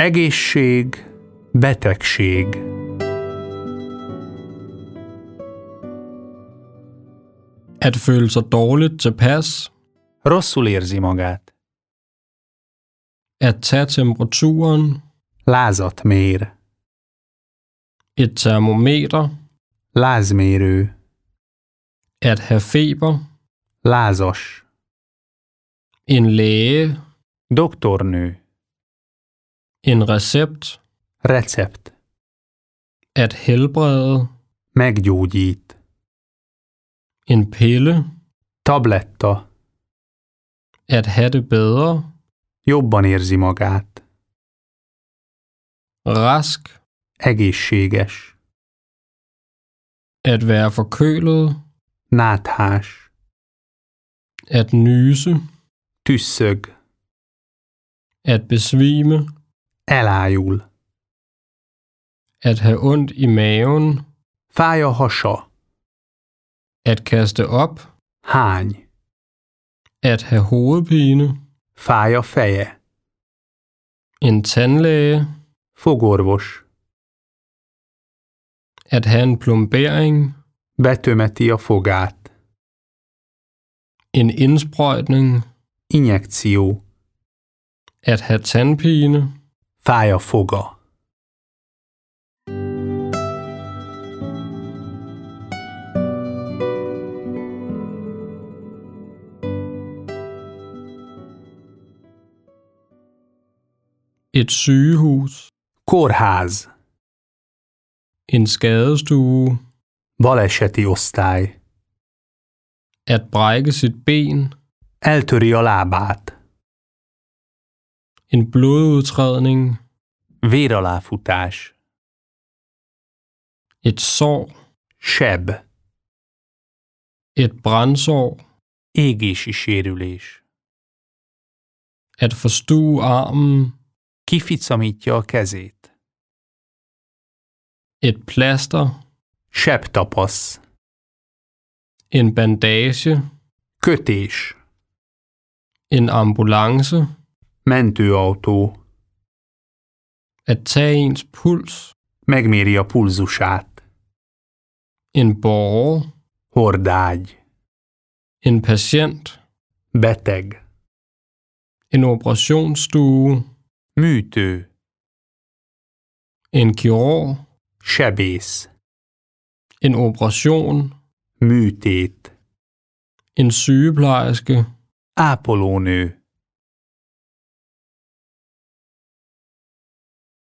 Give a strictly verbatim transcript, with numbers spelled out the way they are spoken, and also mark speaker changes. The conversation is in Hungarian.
Speaker 1: Egészség, betegség.
Speaker 2: At føle sig dårligt tilpas.
Speaker 1: Rosszul érzi magát.
Speaker 2: At tage temperaturen.
Speaker 1: Lázat mér.
Speaker 2: Et termometer.
Speaker 1: Lázmérő.
Speaker 2: At have feber.
Speaker 1: Lázas.
Speaker 2: En læge.
Speaker 1: Doktornő.
Speaker 2: En recept.
Speaker 1: Recept.
Speaker 2: At helbrede.
Speaker 1: Meggyógyít.
Speaker 2: En pille.
Speaker 1: Tabletta.
Speaker 2: At have det bedre.
Speaker 1: Jobban érzi magát.
Speaker 2: Rask.
Speaker 1: Egészséges.
Speaker 2: At være forkølet.
Speaker 1: Náthás.
Speaker 2: At nyse.
Speaker 1: Tüsszög.
Speaker 2: At besvime.
Speaker 1: Elájul.
Speaker 2: At have ondt i maven.
Speaker 1: Fáj a hasa.
Speaker 2: At kaste op.
Speaker 1: Hány.
Speaker 2: At have hovedpine.
Speaker 1: Fáj a feje.
Speaker 2: En tandlæge.
Speaker 1: Fogorvos.
Speaker 2: At have en plombering.
Speaker 1: Betömeti a fogát.
Speaker 2: En indsprøjtning.
Speaker 1: Injekció.
Speaker 2: At have tandpine.
Speaker 1: Fáj a foga.
Speaker 2: Et sygehus.
Speaker 1: Kórház.
Speaker 2: En skadestue.
Speaker 1: Baleseti osztály.
Speaker 2: At brække sit ben.
Speaker 1: Eltöri a lábát.
Speaker 2: En blodudtrædning.
Speaker 1: Véraláfutás.
Speaker 2: Et sår.
Speaker 1: Seb.
Speaker 2: Et brandsår.
Speaker 1: Égési sérülés.
Speaker 2: At forstue armen.
Speaker 1: Kificamítja a kezét.
Speaker 2: Et plaster.
Speaker 1: Sebtapasz.
Speaker 2: En bandage.
Speaker 1: Kötés.
Speaker 2: En ambulance.
Speaker 1: Mentőautó.
Speaker 2: At tage ens puls.
Speaker 1: Megméri a pulzusát.
Speaker 2: En borger.
Speaker 1: Hordágy.
Speaker 2: En patient.
Speaker 1: Beteg.
Speaker 2: En operationsstue.
Speaker 1: Műtő.
Speaker 2: En kirurg.
Speaker 1: Sebész.
Speaker 2: En operation.
Speaker 1: Műtét.
Speaker 2: En sygeplejerske.
Speaker 1: Ápolónő.